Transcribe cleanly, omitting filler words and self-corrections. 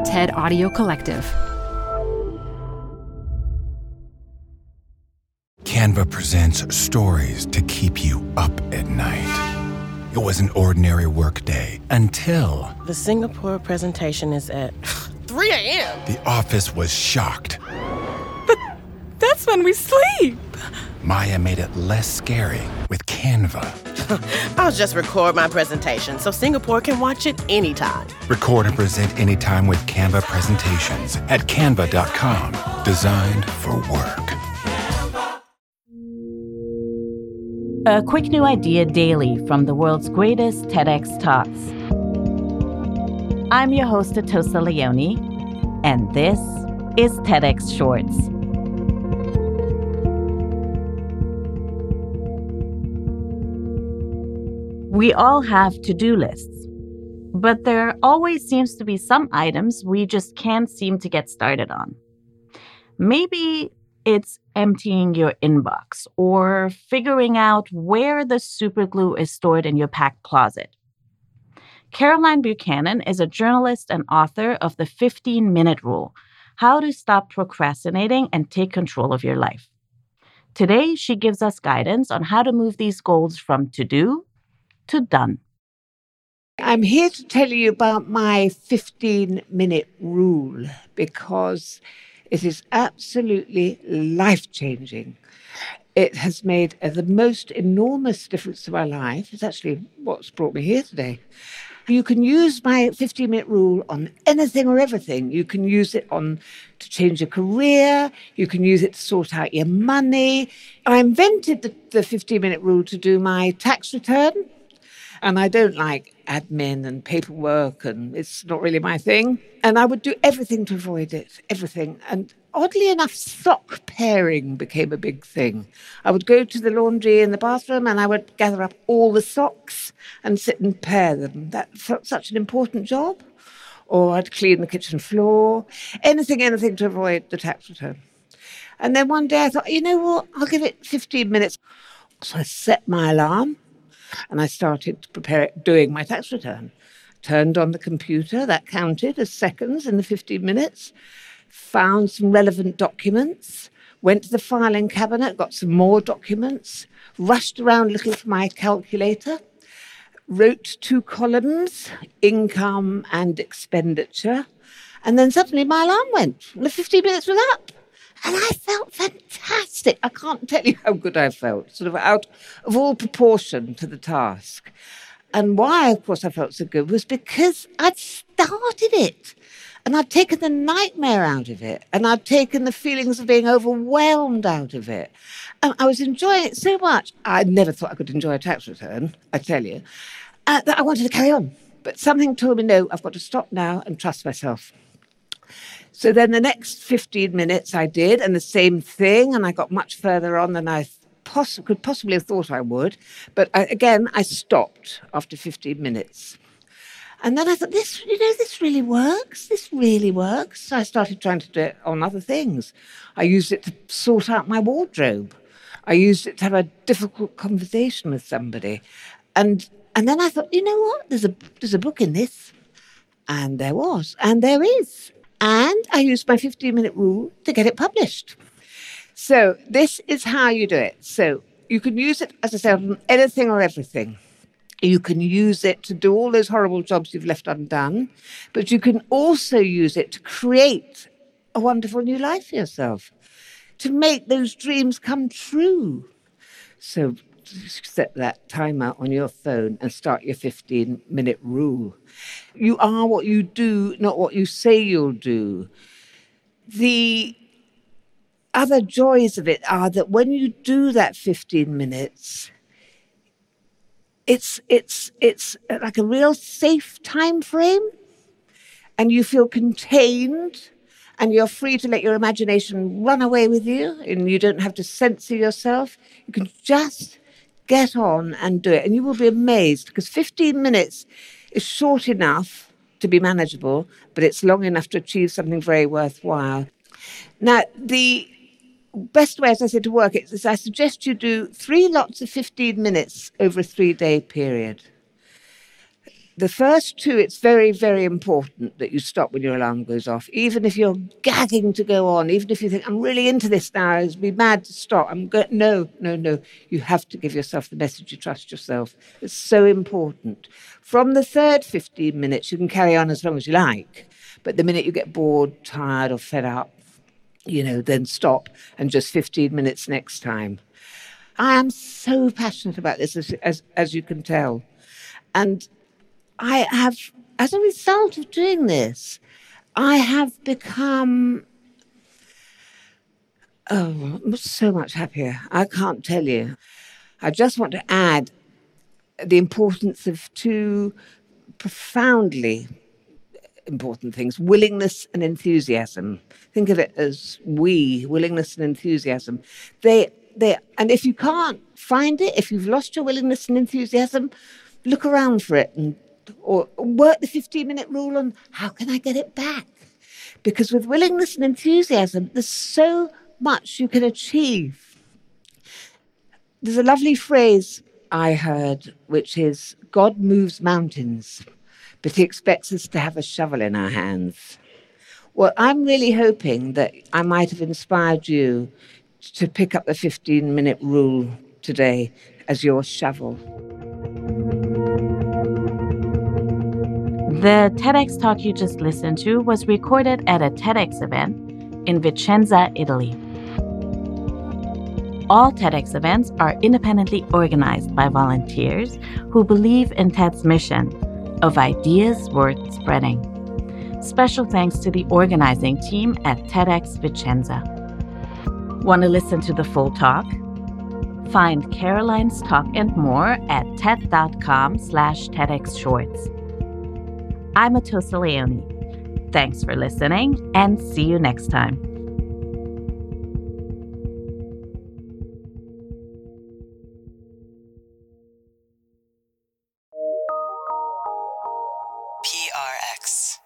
TED Audio Collective. Canva presents stories to keep you up at night. It was an ordinary workday until... The Singapore presentation is at 3 a.m. The office was shocked. But that's when we sleep. Maya made it less scary with Canva. I'll just record my presentation so Singapore can watch it anytime. Record and present anytime with Canva presentations at canva.com. Designed for work. A quick new idea daily from the world's greatest TEDx talks. I'm your host, Atosa Leone, and this is TEDx Shorts. We all have to-do lists, but there always seems to be some items we just can't seem to get started on. Maybe it's emptying your inbox or figuring out where the superglue is stored in your packed closet. Caroline Buchanan is a journalist and author of The 15-Minute Rule, How to Stop Procrastinating and Take Control of Your Life. Today, she gives us guidance on how to move these goals from to-do to done. I'm here to tell you about my 15-minute rule because it is absolutely life-changing. It has made the most enormous difference to my life. It's actually what's brought me here today. You can use my 15-minute rule on anything or everything. You can use it to change your career. You can use it to sort out your money. I invented the 15-minute rule to do my tax return. And I don't like admin and paperwork, and it's not really my thing. And I would do everything to avoid it, everything. And oddly enough, sock pairing became a big thing. I would go to the laundry in the bathroom and I would gather up all the socks and sit and pair them. That felt such an important job. Or I'd clean the kitchen floor, anything to avoid the tax return. And then one day I thought, you know what, I'll give it 15 minutes. So I set my alarm. And I started to prepare doing my tax return. Turned on the computer, that counted as seconds in the 15 minutes. Found some relevant documents. Went to the filing cabinet, got some more documents. Rushed around looking for my calculator. Wrote 2 columns, income and expenditure. And then suddenly my alarm went. The 15 minutes was up. And I felt fantastic. I can't tell you how good I felt, sort of out of all proportion to the task. And why, of course, I felt so good was because I'd started it. And I'd taken the nightmare out of it. And I'd taken the feelings of being overwhelmed out of it. And I was enjoying it so much. I never thought I could enjoy a tax return, I tell you, that I wanted to carry on. But something told me, no, I've got to stop now and trust myself. So then the next 15 minutes I did, and the same thing, and I got much further on than I could possibly have thought I would. But I stopped after 15 minutes. And then I thought, this really works. This really works. So I started trying to do it on other things. I used it to sort out my wardrobe. I used it to have a difficult conversation with somebody. And then I thought, you know what? There's a book in this. And there was. And there is. And I used my 15-minute rule to get it published. So this is how you do it. So you can use it, as I said, on anything or everything. You can use it to do all those horrible jobs you've left undone. But you can also use it to create a wonderful new life for yourself, to make those dreams come true. So set that timer on your phone and start your 15-minute rule. You are what you do, not what you say you'll do. The other joys of it are that when you do that 15 minutes, it's like a real safe time frame, and you feel contained, and you're free to let your imagination run away with you, and you don't have to censor yourself. You can just get on and do it. And you will be amazed, because 15 minutes is short enough to be manageable, but it's long enough to achieve something very worthwhile. Now, the best way, as I said, to work it is I suggest you do 3 lots of 15 minutes over a 3-day period. The first two, it's very, very important that you stop when your alarm goes off. Even if you're gagging to go on, even if you think, I'm really into this now, it'd be mad to stop. No. You have to give yourself the message you trust yourself. It's so important. From the third 15 minutes, you can carry on as long as you like. But the minute you get bored, tired, or fed up, then stop and just 15 minutes next time. I am so passionate about this, as you can tell. And I have, as a result of doing this, I have become, so much happier. I can't tell you. I just want to add the importance of two profoundly important things: willingness and enthusiasm. Think of it as willingness and enthusiasm. And if you can't find it, if you've lost your willingness and enthusiasm, look around for it or work the 15-minute rule on how can I get it back? Because with willingness and enthusiasm, there's so much you can achieve. There's a lovely phrase I heard, which is, God moves mountains, but he expects us to have a shovel in our hands. Well, I'm really hoping that I might have inspired you to pick up the 15-minute rule today as your shovel. The TEDx talk you just listened to was recorded at a TEDx event in Vicenza, Italy. All TEDx events are independently organized by volunteers who believe in TED's mission of ideas worth spreading. Special thanks to the organizing team at TEDx Vicenza. Want to listen to the full talk? Find Caroline's talk and more at ted.com/TEDxShorts. I'm Atossa Leone. Thanks for listening and see you next time. PRX.